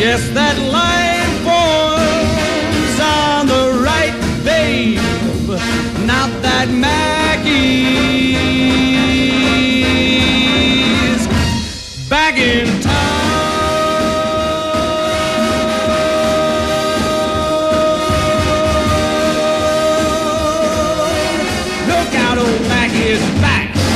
Yes, that line forms on the right, babe. Not that Maggie's back in town. Look out, old Maggie is back.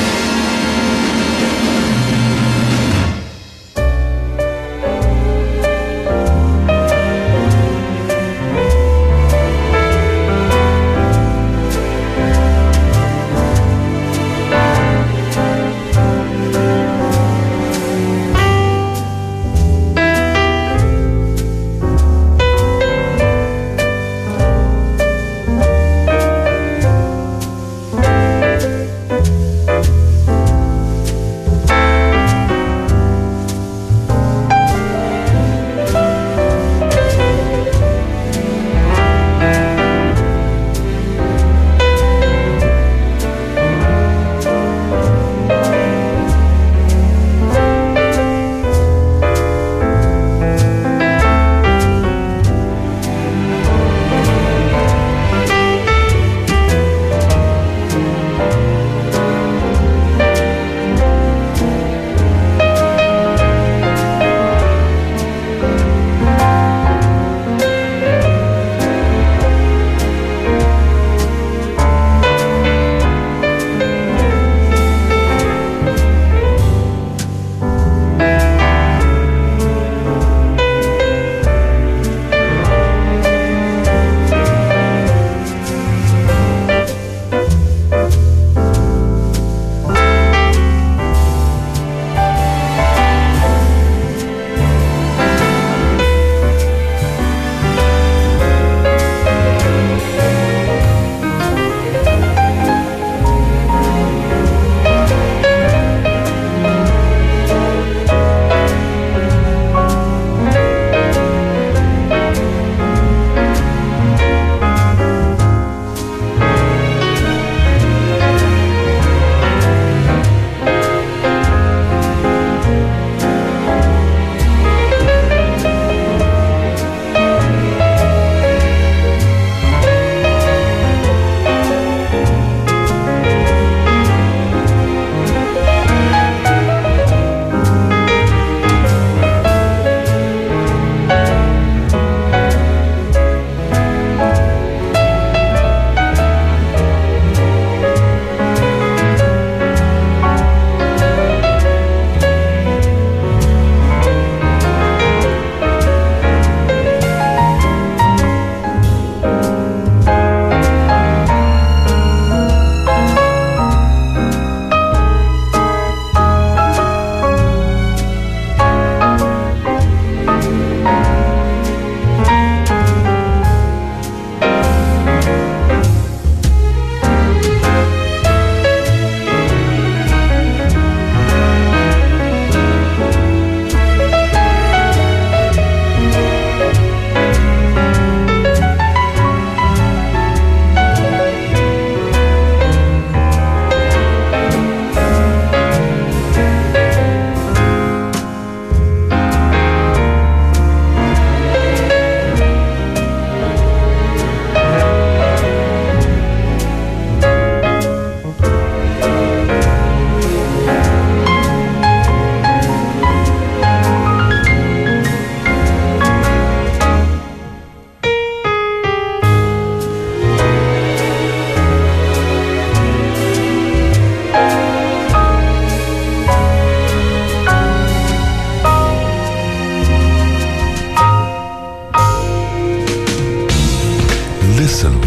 Listen.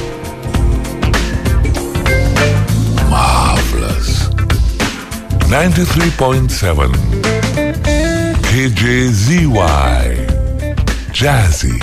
Marvelous. 93.7 KJZY. Jazzy.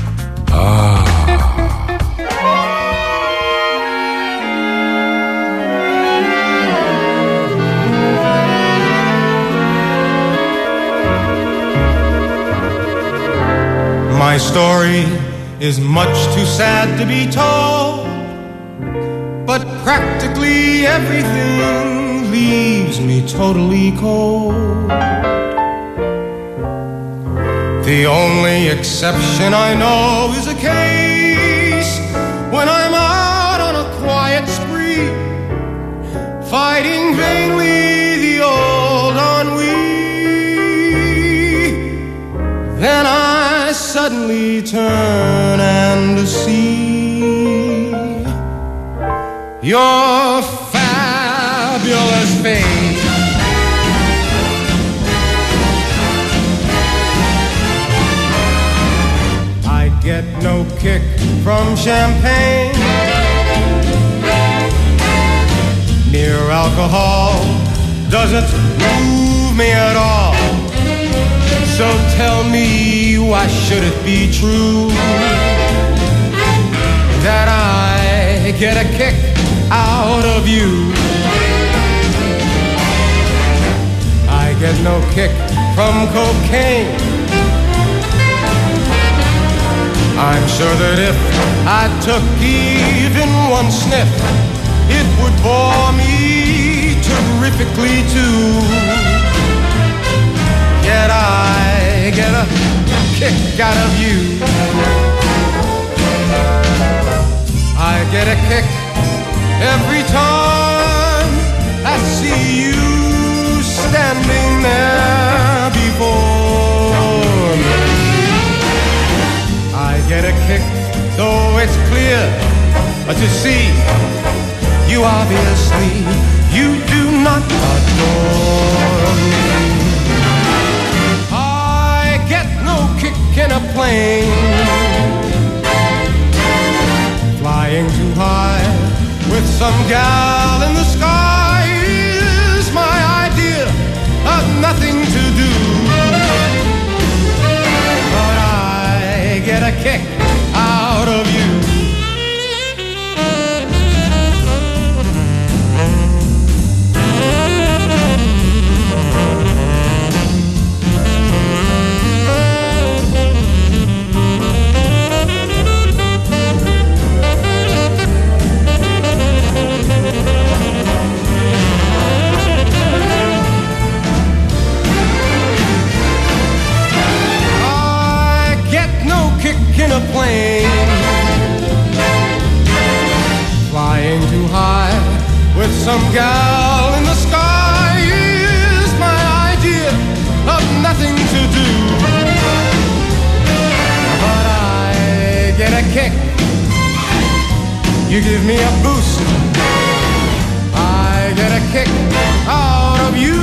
My story is much too sad to be told, but practically everything leaves me totally cold. The only exception I know is a case when I'm out on a quiet spree, fighting vainly the old ennui. Then I suddenly turn and see your fabulous face. I get no kick from champagne. Mere alcohol doesn't move me at all. So tell me, why should it be true that I get a kick out of you? I get no kick from cocaine. I'm sure that if I took even one sniff, it would bore me terrifically too. Yet I get a kick out of you. I get a kick every time I see you standing there before me. I get a kick, though it's clear to see you obviously, you do not adore me. I get no kick in a plane, flying too high with some gal in the sky is my idea of nothing to do. But I get a kick out of you. In a plane, flying too high with some gal in the sky is my idea of nothing to do. But I get a kick, you give me a boost, I get a kick out of you.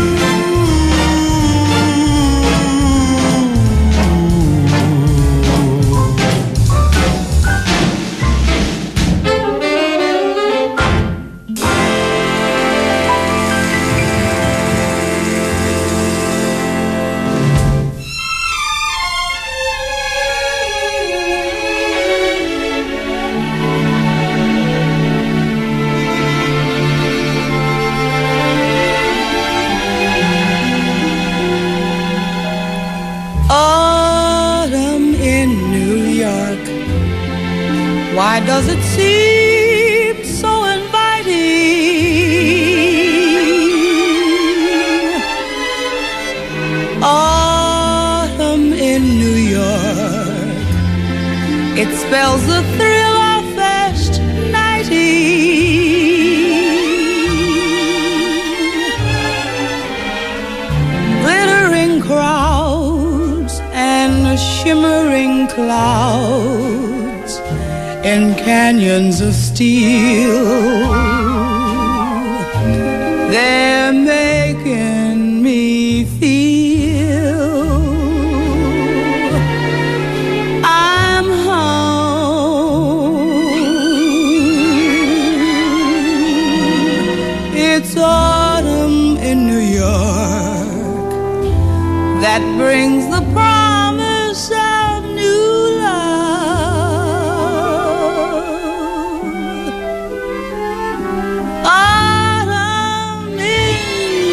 Why does it seem so inviting? Autumn in New York, it spells the thrill of first nighting. Glittering crowds and shimmering clouds in canyons of steel, they're making me feel I'm home. It's autumn in New York that brings the promise of new love. Autumn in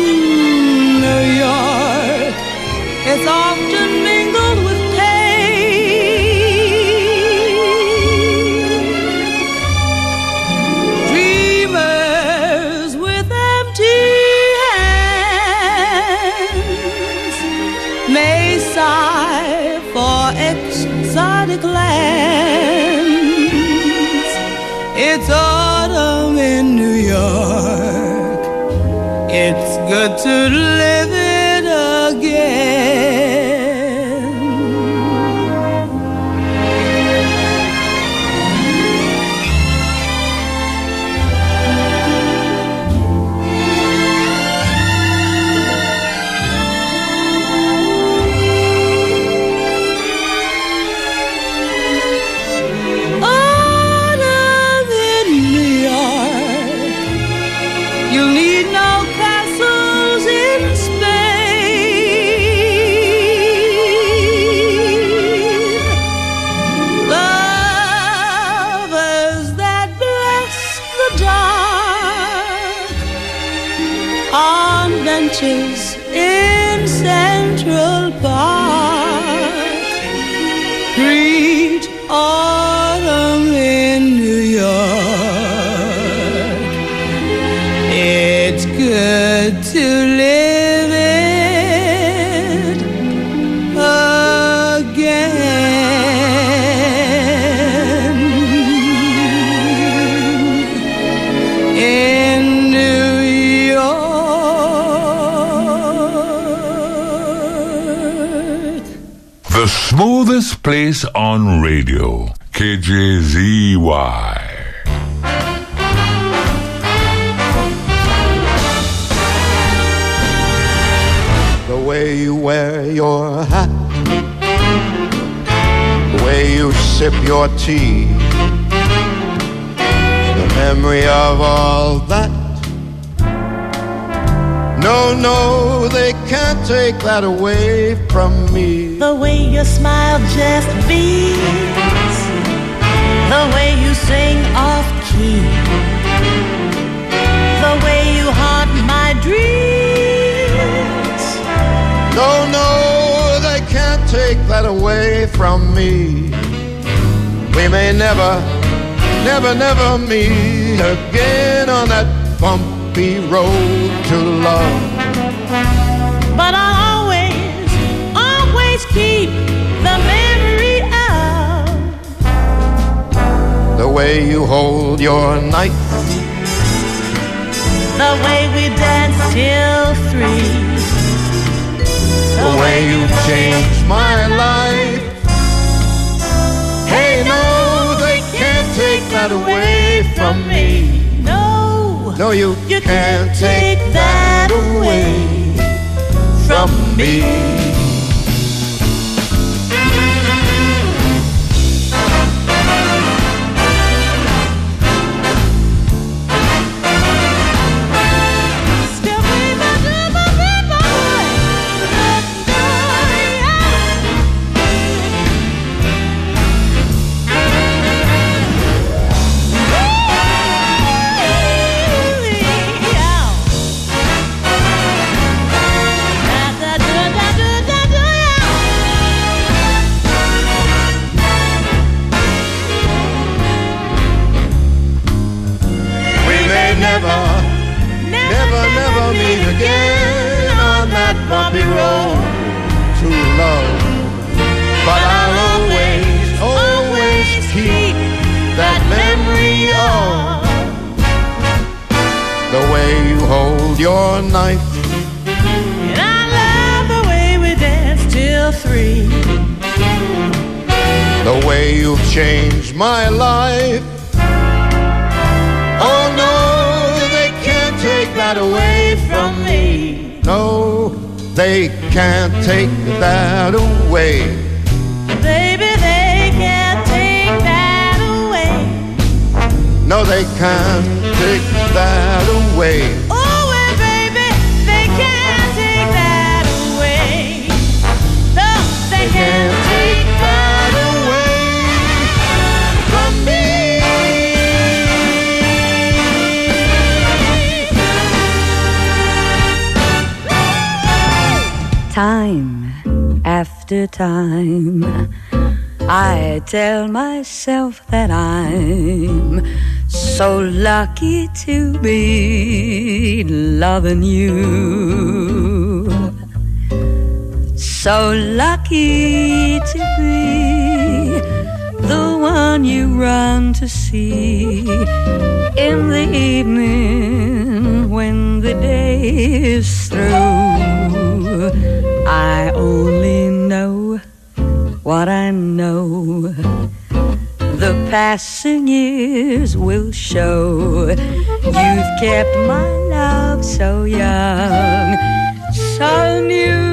to live it again. In Central Park, greet autumn in New York. It's good to live it again. In New The smoothest place on radio, KJZY. The way you wear your hat, the way you sip your tea, the memory of all that. No, no, they can't take that away from me. The way your smile just beams, the way you sing off key, the way you haunt my dreams. No, no, they can't take that away from me. We may never, never, never meet again on that bumpy road to love. But I'll always, always keep the memory of the way you hold your knife, the way we dance till 3, the way you changed my life. Hey, no, they can't take that away from me. No, you can't take that away from me. Never meet again on that bumpy road to love. But I'll always, always keep that memory of the way you hold your knife. And I love the way we dance till 3. The way you've changed my life. Oh no, take that away from me. No, they can't take that away. Baby, they can't take that away. No, they can't take that away. Oh, and baby, they can't take that away. No, they can't take that away from me. Time after time, I tell myself that I'm so lucky to be loving you. So lucky to be the one you run to see in the evening when the day is through. I only know what I know. The passing years will show. You've kept my love so young, so new.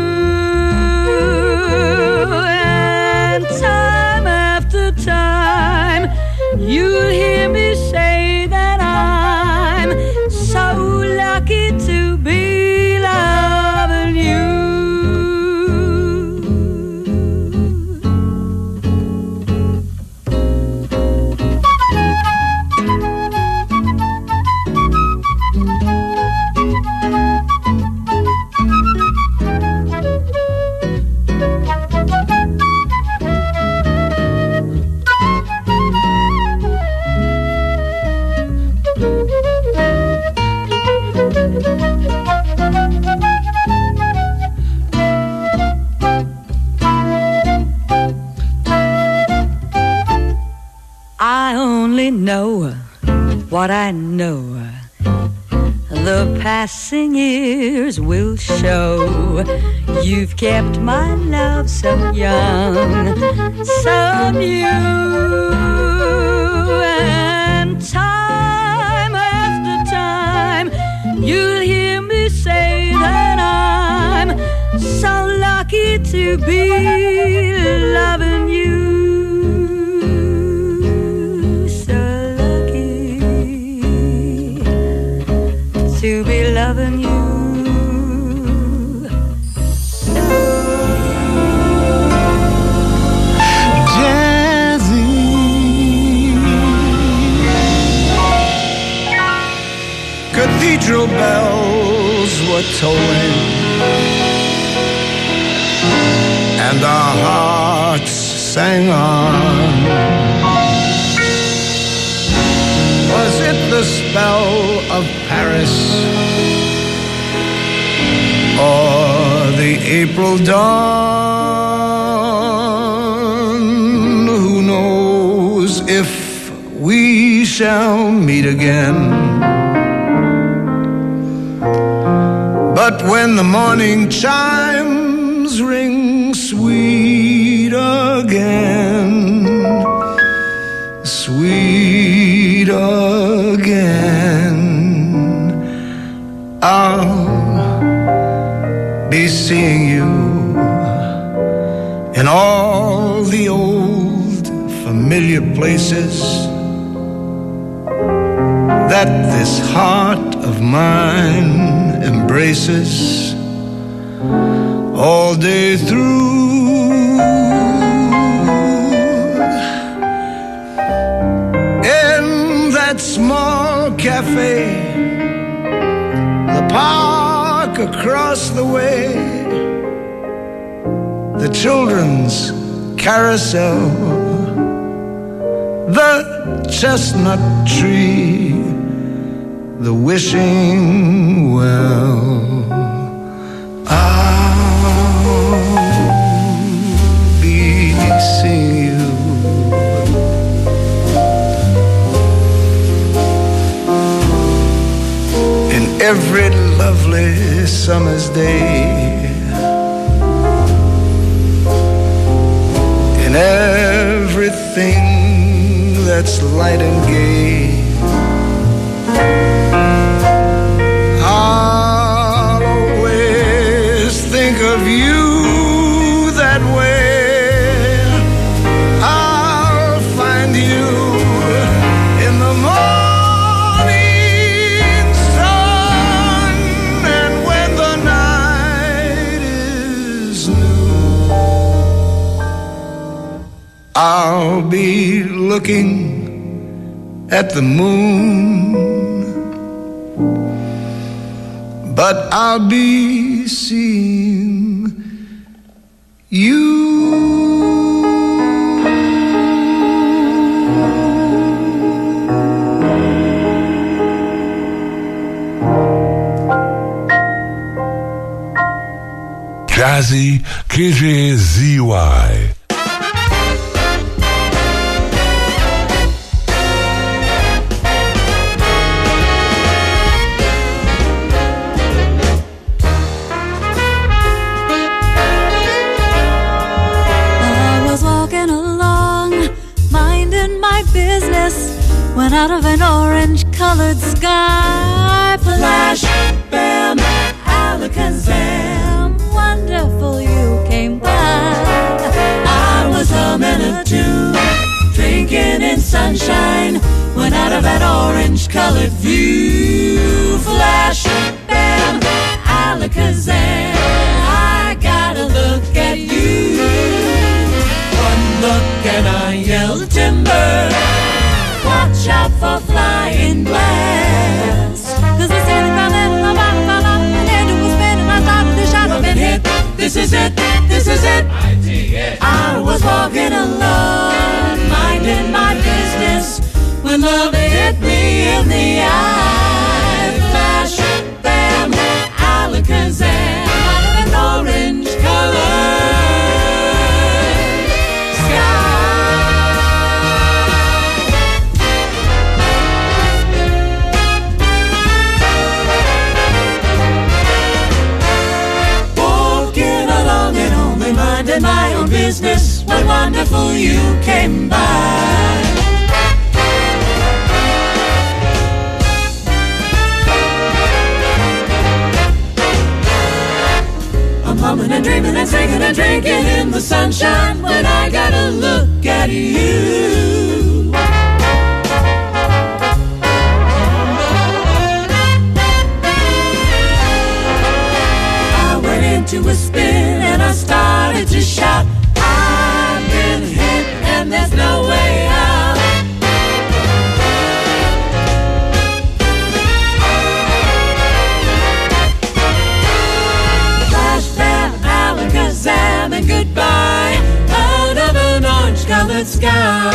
And time after time, you'll hear me say that I'm so lucky to be loving you. I only know what I know. The passing years will show. You've kept my love so young, so new. And time after time, you'll hear me say that I'm so lucky to be loving you. To be loving you. Jazzy. Cathedral bells were tolling, and our hearts sang on. Was it the spell of Paris, or the April dawn? Who knows if we shall meet again? But when the morning chimes ring sweet again, sweet again, I'll be seeing you in all the old familiar places that this heart of mine embraces all day through. In that small cafe, the park across the way, the children's carousel, the chestnut tree, the wishing well. I'll be seeing you in every lovely summer's day, in everything that's light and gay. I'll always think of you that way. I'll find you in the morning sun, and when the night is new, I'll be looking at the moon, but I'll be seeing you. Jazzy KJZY. business went out of an orange-colored sky. Flash, bam, alakazam, wonderful you came by. I was humming a tune, drinking in sunshine, went out of that orange-colored view. Flash, bam, alakazam, I gotta look at you. One look and I yelled timber, watch out for flying glass. 'Cause the ceiling fell in and the bottom fell off and it was spinning. I started to shout, I've been hit. This is it, this is it. I was walking alone, minding my business, when love hit me in the eye. Flash, bam, alakazam, out of an orange color sky. Walking along and only minding my own business, when wonderful you came by. Humming and dreaming and singing and drinking in the sunshine, when I gotta look at you. I went into a spin and I started to shout, I've been hit and there's no way out. Alakazam and goodbye, out of an orange-colored sky.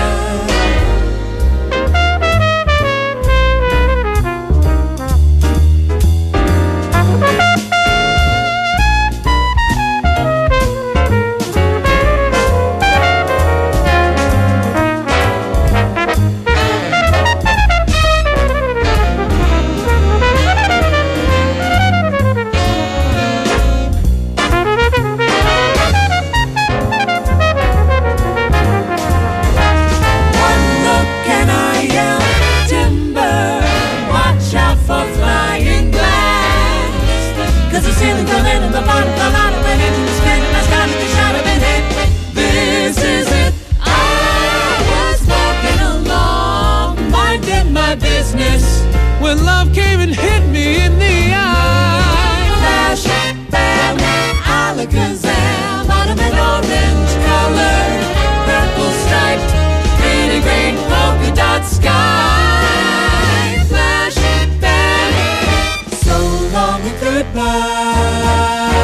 When love came and hit me in the eye. Flash, bam, alakazam, out of an orange color, purple striped, pretty green polka dot sky. Flash, bam, so long and goodbye.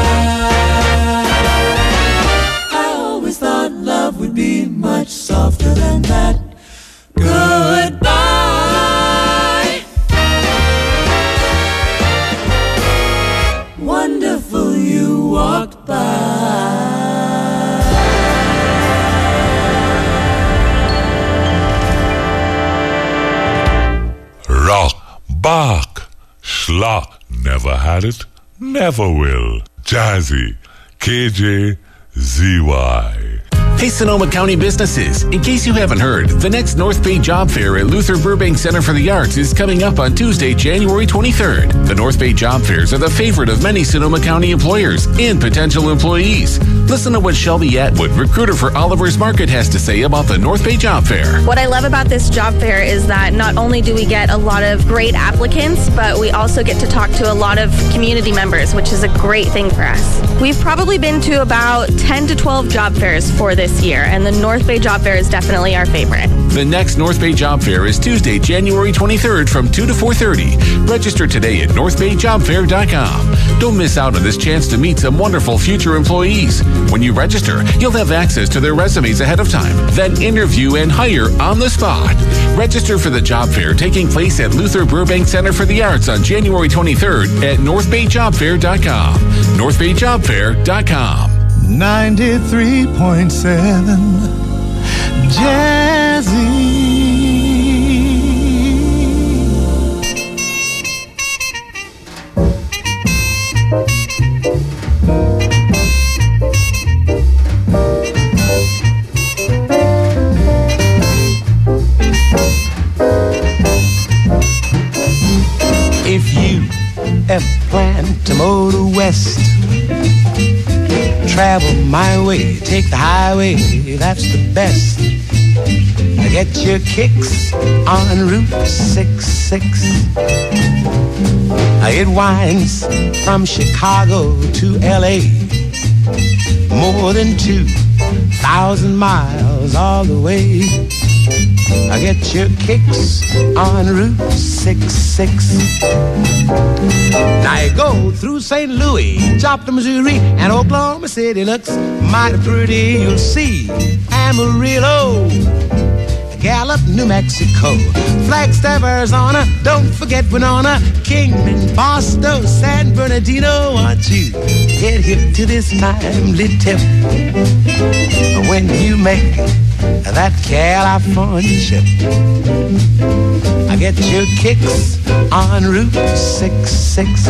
I always thought love would be much softer than that. Goodbye. Wonderful you walked by. Rock, Bach, Schlock, never had it, never will. Jazzy, KJZY. Hey Sonoma County businesses, in case you haven't heard, the next North Bay Job Fair at Luther Burbank Center for the Arts is coming up on Tuesday, January 23rd. The North Bay Job Fairs are the favorite of many Sonoma County employers and potential employees. Listen to what Shelby Atwood, recruiter for Oliver's Market, has to say about the North Bay Job Fair. What I love about this job fair is that not only do we get a lot of great applicants, but we also get to talk to a lot of community members, which is a great thing for us. We've probably been to about 10 to 12 job fairs for this year, and the North Bay Job Fair is definitely our favorite. The next North Bay Job Fair is Tuesday, January 23rd from 2 to 4:30. Register today at northbayjobfair.com. Don't miss out on this chance to meet some wonderful future employees. When you register, you'll have access to their resumes ahead of time, then interview and hire on the spot. Register for the job fair taking place at Luther Burbank Center for the Arts on January 23rd at northbayjobfair.com. northbayjobfair.com. 93.7 Jazzy. plan to motor west. Travel my way, take the highway, that's the best. Get your kicks on Route 66. It winds from Chicago to LA, more than 2,000 miles all the way. Get your kicks on Route 66. Now you go through St. Louis, Joplin, Missouri, and Oklahoma City looks mighty pretty. You'll see Amarillo, Gallup, New Mexico, Flagstaff, Arizona, don't forget Winona, Kingman, Boston, San Bernardino. Won't you get hip to this timely tip when you make that California trip? I get your kicks on Route 66.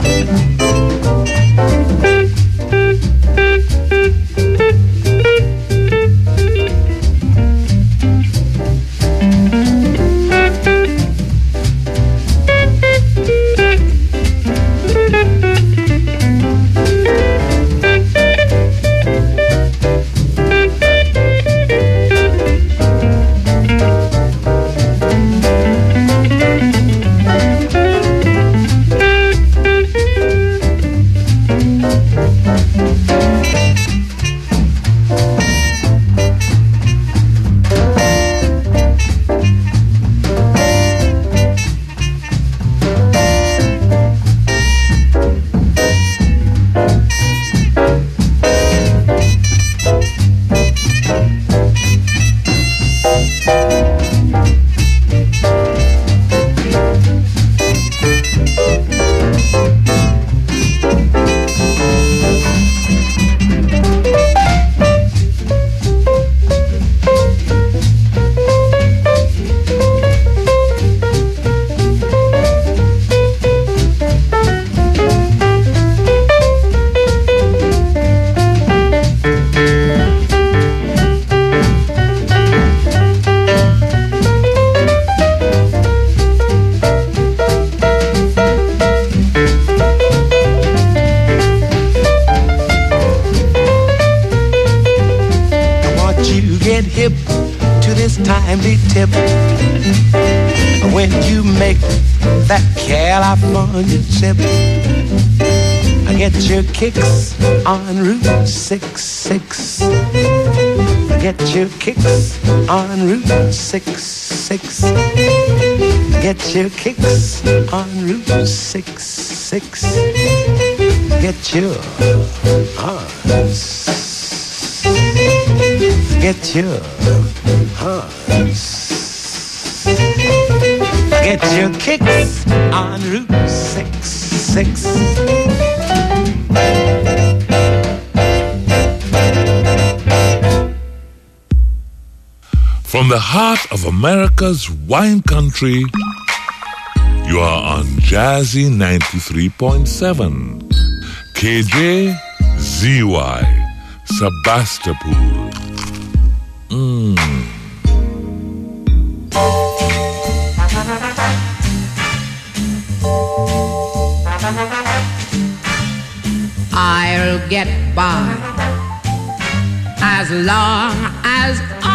Get your kicks on Route 66. Get your kicks on Route 66. Get your kicks on Route 66. Get your hearts. Get your hearts. Get your kicks on Route 66. From the heart of America's wine country, you are on Jazzy 93.7. KJZY, Sebastopol. I'll get by as long as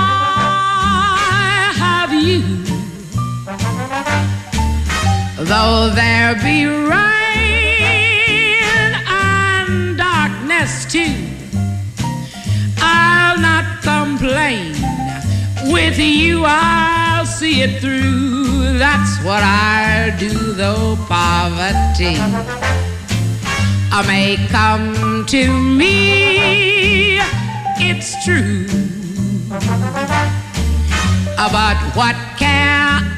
I have you. Though there be rain and darkness too, I'll not complain. With you I'll see it through. That's what I'll do, though poverty may come to me, it's true. But what can